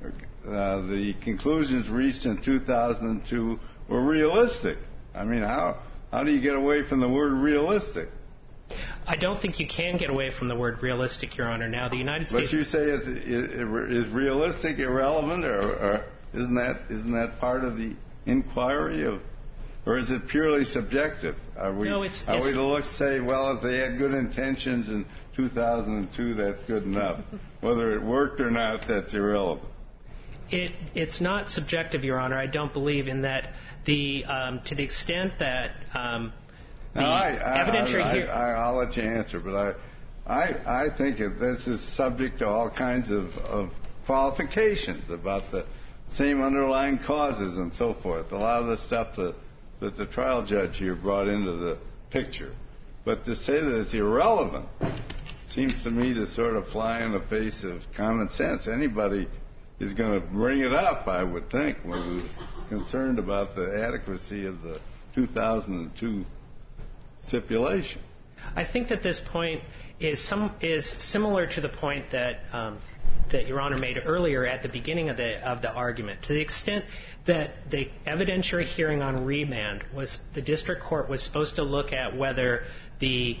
the conclusions reached in 2002 were realistic. I mean, how do you get away from the word realistic? I don't think you can get away from the word realistic, Your Honor. Now, the United States... But you say is realistic irrelevant, or isn't that part of the inquiry of... Or is it purely subjective? Are we to say, well, if they had good intentions in 2002, that's good enough? Whether it worked or not, that's irrelevant. It's not subjective, Your Honor. I don't believe in that. To the extent that evidentiary... I'll let you answer, but I think this is subject to all kinds of qualifications about the same underlying causes and so forth. A lot of the stuff that the trial judge here brought into the picture. But to say that it's irrelevant seems to me to sort of fly in the face of common sense. Anybody is going to bring it up, I would think, who's concerned about the adequacy of the 2002 stipulation. I think that this point is similar to the point that Your Honor made earlier at the beginning of the argument. To the extent that the evidentiary hearing on remand the district court was supposed to look at whether the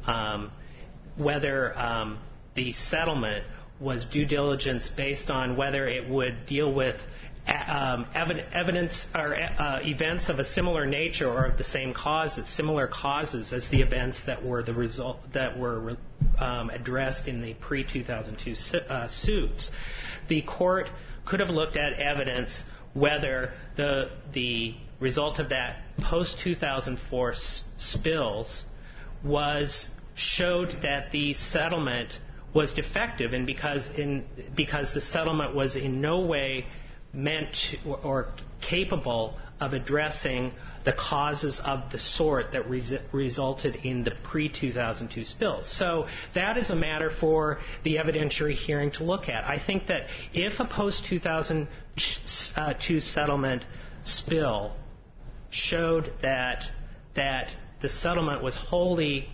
settlement was due diligence based on whether it would deal with evidence or events of a similar nature or of the same causes, similar causes as the events that were addressed in the pre-2002 suits. The court could have looked at evidence whether the result of that post-2004 spills showed that the settlement was defective, and because the settlement was in no way meant or capable of addressing the causes of the sort that resulted in the pre-2002 spills. So that is a matter for the evidentiary hearing to look at. I think that if a post-2002 settlement spill showed that the settlement was wholly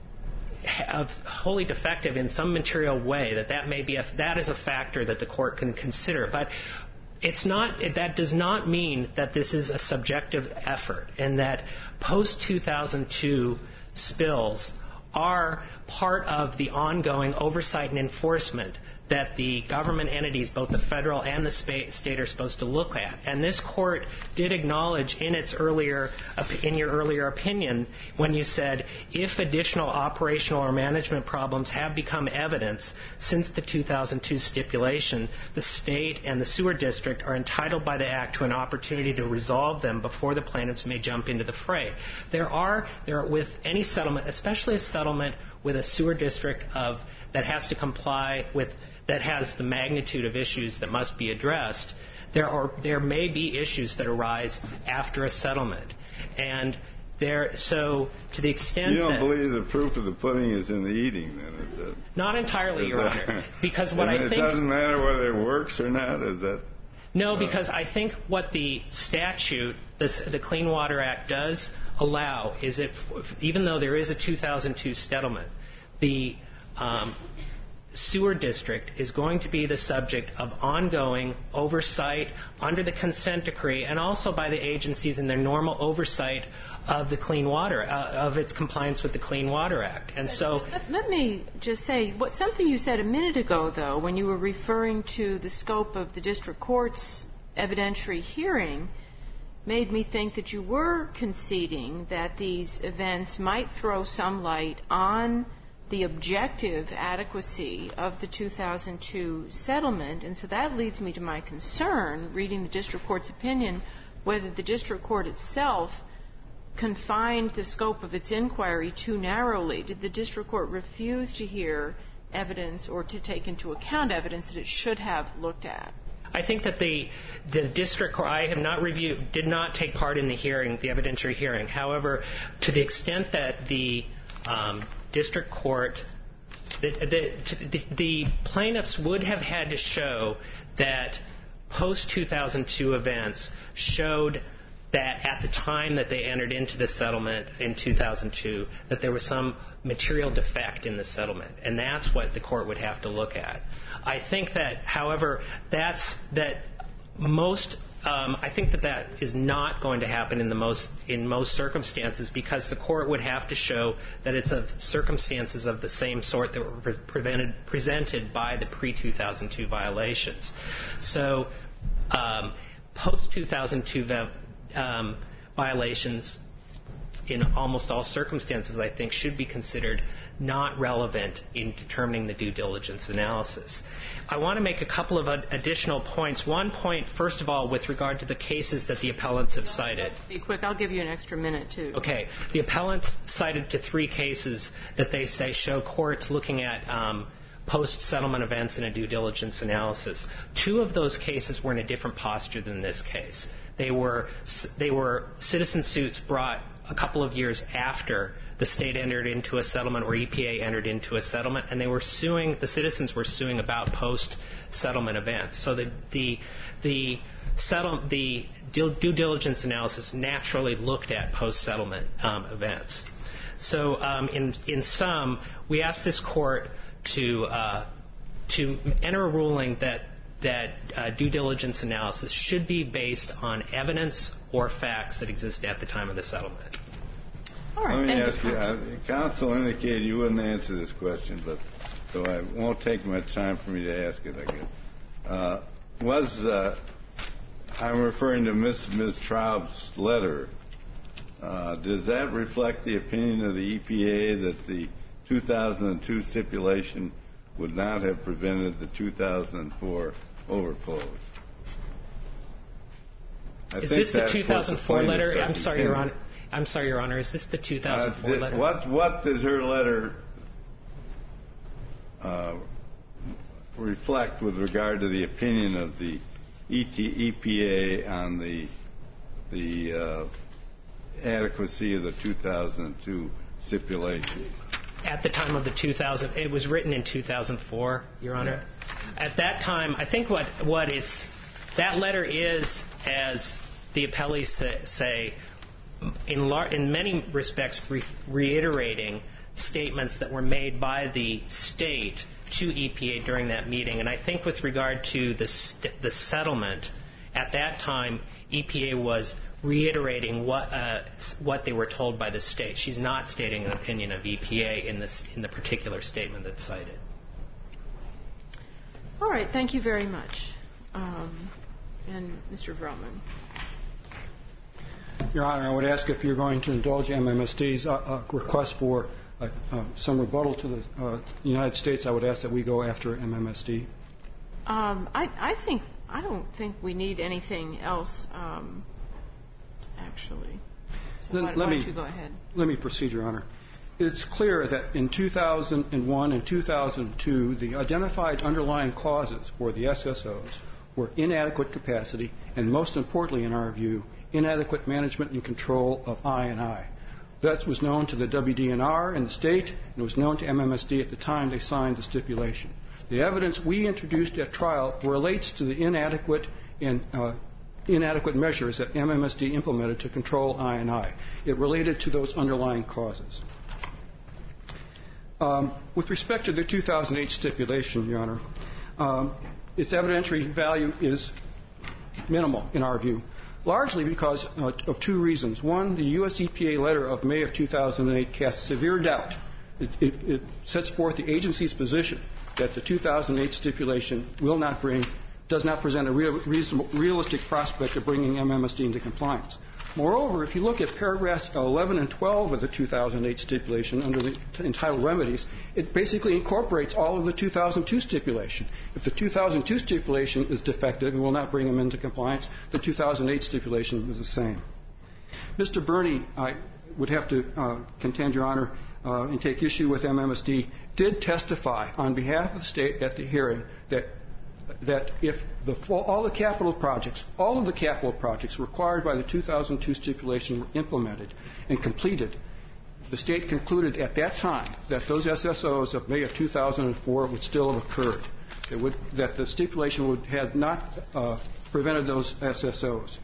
defective in some material way, that is a factor that the court can consider. But that does not mean that this is a subjective effort, and that post-2002 spills are part of the ongoing oversight and enforcement that the government entities, both the federal and the state, are supposed to look at. And this court did acknowledge in your earlier opinion when you said, if additional operational or management problems have become evidence since the 2002 stipulation, the state and the sewer district are entitled by the Act to an opportunity to resolve them before the plaintiffs may jump into the fray. There are with any settlement, especially a settlement with a sewer district that has to comply with, that has the magnitude of issues that must be addressed, there may be issues that arise after a settlement. And so to the extent you don't believe the proof of the pudding is in the eating, then, is it? Not entirely, Your Honor. Because what I think... It doesn't matter whether it works or not, is that... No, because I think what the statute, the Clean Water Act, does allow is even though there is a 2002 settlement, the sewer district is going to be the subject of ongoing oversight under the consent decree, and also by the agencies in their normal oversight of the clean water, of its compliance with the Clean Water Act. And so... Let me just say, something you said a minute ago, though, when you were referring to the scope of the district court's evidentiary hearing, made me think that you were conceding that these events might throw some light on the objective adequacy of the 2002 settlement. And so that leads me to my concern, reading the district court's opinion, whether the district court itself confined the scope of its inquiry too narrowly. Did the district court refuse to hear evidence or to take into account evidence that it should have looked at? I think that the district court, I have not did not take part in the hearing, the evidentiary hearing. However, to the extent that the district court, the plaintiffs would have had to show that post-2002 events showed that at the time that they entered into the settlement in 2002, that there was some material defect in the settlement, and that's what the court would have to look at. I think that, however, I think that is not going to happen in most circumstances, because the court would have to show that it's of circumstances of the same sort that were presented by the pre-2002 violations. So post-2002 violations in almost all circumstances, I think, should be considered not relevant in determining the due diligence analysis. I want to make a couple of additional points. One point, first of all, with regard to the cases that the appellants have cited. Be quick. I'll give you an extra minute, too. Okay. The appellants cited to 3 cases that they say show courts looking at post-settlement events in a due diligence analysis. 2 of those cases were in a different posture than this case. They were citizen suits brought a couple of years after the state entered into a settlement, or EPA entered into a settlement, and the citizens were suing about post-settlement events. So the due diligence analysis naturally looked at post-settlement events. So in sum, we asked this court to enter a ruling that due diligence analysis should be based on evidence or facts that exist at the time of the settlement. All right. Let me ask you, counsel indicated you wouldn't answer this question, but so it won't take much time for me to ask it, I guess. I'm referring to Ms. Traub's letter. Does that reflect the opinion of the EPA that the 2002 stipulation would not have prevented the 2004 overflows? Is this the 2004 letter? I'm sorry, Your Honor. Is this the 2004 letter? What does her letter reflect with regard to the opinion of the EPA on the adequacy of the 2002 stipulation? At the time of the 2000, it was written in 2004, Your Honor. Yeah. At that time, I think what that letter is, as the appellees say, in many respects reiterating statements that were made by the state to EPA during that meeting. And I think with regard to the settlement, at that time, EPA was reiterating what they were told by the state. She's not stating an opinion of EPA in the particular statement that's cited. All right. Thank you very much. And Mr. Vrooman. Your Honor, I would ask if you're going to indulge MMSD's request for some rebuttal to the United States, I would ask that we go after MMSD. I don't think we need anything else, actually. So why don't you go ahead? Let me proceed, Your Honor. It's clear that in 2001 and 2002, the identified underlying causes for the SSOs were inadequate capacity and, most importantly in our view, inadequate management and control of I&I. That was known to the WDNR and the state, and it was known to MMSD at the time they signed the stipulation. The evidence we introduced at trial relates to the inadequate measures that MMSD implemented to control I&I. It related to those underlying causes. With respect to the 2008 stipulation, Your Honor, its evidentiary value is minimal in our view, largely because of 2 reasons. One, the U.S. EPA letter of May of 2008 casts severe doubt. It sets forth the agency's position that the 2008 stipulation does not present a realistic prospect of bringing MMSD into compliance. Moreover, if you look at paragraphs 11 and 12 of the 2008 stipulation under the entitled remedies, it basically incorporates all of the 2002 stipulation. If the 2002 stipulation is defective and will not bring them into compliance, the 2008 stipulation is the same. Mr. Birney, I would have to contend, Your Honor, and take issue with MMSD, did testify on behalf of the state at the hearing that if all of the capital projects required by the 2002 stipulation were implemented and completed, the state concluded at that time that those SSOs of May of 2004 would still have occurred, that the stipulation would have not prevented those SSOs.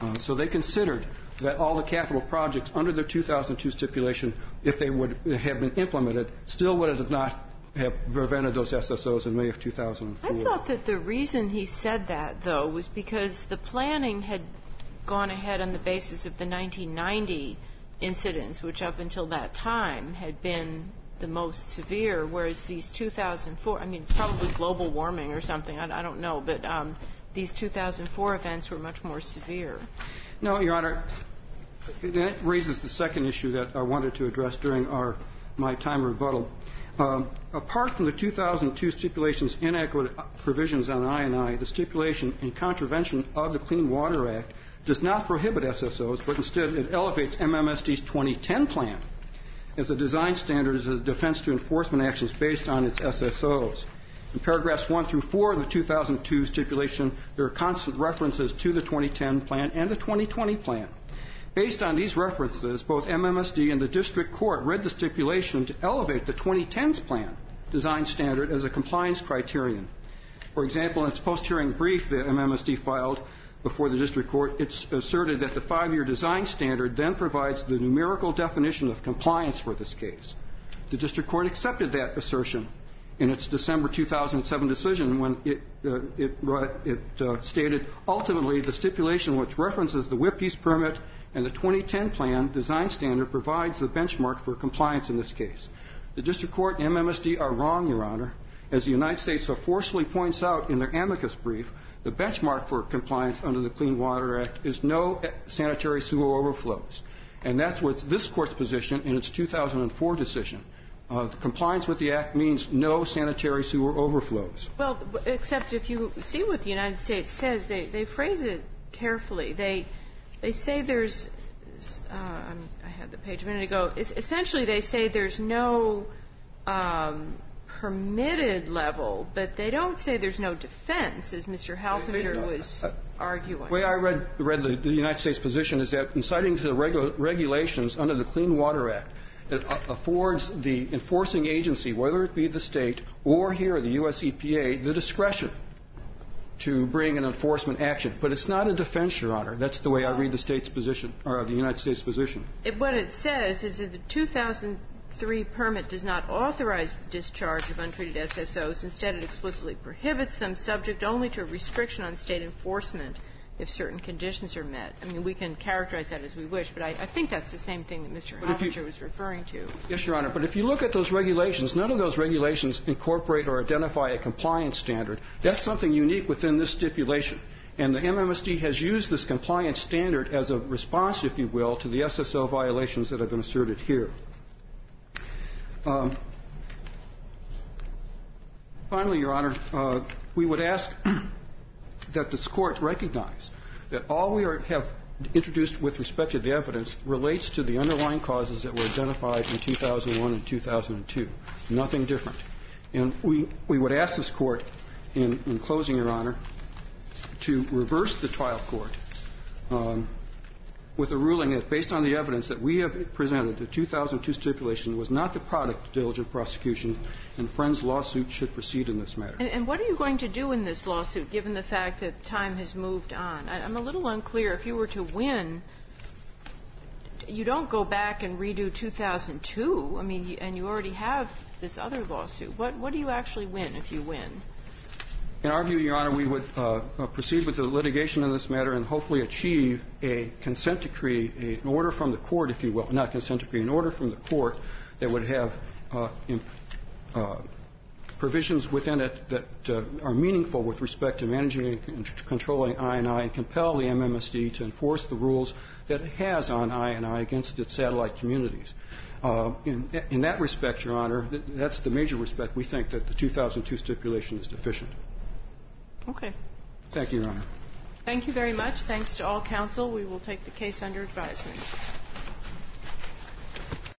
So they considered that all the capital projects under the 2002 stipulation, if they would have been implemented, still would have not have prevented those SSOs in May of 2004. I thought that the reason he said that, though, was because the planning had gone ahead on the basis of the 1990 incidents, which up until that time had been the most severe, whereas these 2004, I mean, it's probably global warming or something, I don't know, but these 2004 events were much more severe. No, Your Honor, that raises the second issue that I wanted to address during my time rebuttal. Apart from the 2002 stipulation's inadequate provisions on I&I, the stipulation in contravention of the Clean Water Act does not prohibit SSOs, but instead it elevates MMSD's 2010 plan as a design standard as a defense to enforcement actions based on its SSOs. In paragraphs 1 through 4 of the 2002 stipulation, there are constant references to the 2010 plan and the 2020 plan. Based on these references, both MMSD and the district court read the stipulation to elevate the 2010's plan design standard as a compliance criterion. For example, in its post-hearing brief that MMSD filed before the district court, it's asserted that the 5-year design standard then provides the numerical definition of compliance for this case. The district court accepted that assertion in its December 2007 decision when it stated, ultimately, the stipulation which references the WIPES permit and the 2010 plan design standard provides the benchmark for compliance in this case. The district court and MMSD are wrong, Your Honor. As the United States so forcefully points out in their amicus brief, the benchmark for compliance under the Clean Water Act is no sanitary sewer overflows. And that's what this Court's position in its 2004 decision. Compliance with the Act means no sanitary sewer overflows. Well, except if you see what the United States says, they phrase it carefully. They say there's, I had the page a minute ago, essentially they say there's no permitted level, but they don't say there's no defense, as Mr. Halfinger was arguing. The way I read the United States position is that in citing to the regulations under the Clean Water Act, it affords the enforcing agency, whether it be the state or here the U.S. EPA, the discretion to bring an enforcement action. But it's not a defense, Your Honor. That's the way I read the state's position, or the United States position. What it says is that the 2003 permit does not authorize the discharge of untreated SSOs. Instead, it explicitly prohibits them, subject only to a restriction on state enforcement if certain conditions are met. I mean, we can characterize that as we wish, but I think that's the same thing that Mr. Halfinger was referring to. Yes, Your Honor. But if you look at those regulations, none of those regulations incorporate or identify a compliance standard. That's something unique within this stipulation. And the MMSD has used this compliance standard as a response, if you will, to the SSO violations that have been asserted here. Finally, Your Honor, we would ask that this Court recognize that all we have introduced with respect to the evidence relates to the underlying causes that were identified in 2001 and 2002. Nothing different. And we would ask this Court, in closing, Your Honor, to reverse the trial court with a ruling that, based on the evidence that we have presented, the 2002 stipulation was not the product of diligent prosecution, and Friends' lawsuit should proceed in this matter. And what are you going to do in this lawsuit, given the fact that time has moved on? I'm a little unclear. If you were to win, you don't go back and redo 2002. I mean, and you already have this other lawsuit. What do you actually win if you win? In our view, Your Honor, we would proceed with the litigation in this matter and hopefully achieve a consent decree, an order from the court, if you will, not consent decree, an order from the court that would have provisions within it that are meaningful with respect to managing and controlling I&I and compel the MMSD to enforce the rules that it has on I&I against its satellite communities. In that respect, Your Honor, that's the major respect we think that the 2002 stipulation is deficient. Okay. Thank you, Your Honor. Thank you very much. Thanks to all counsel. We will take the case under advisement.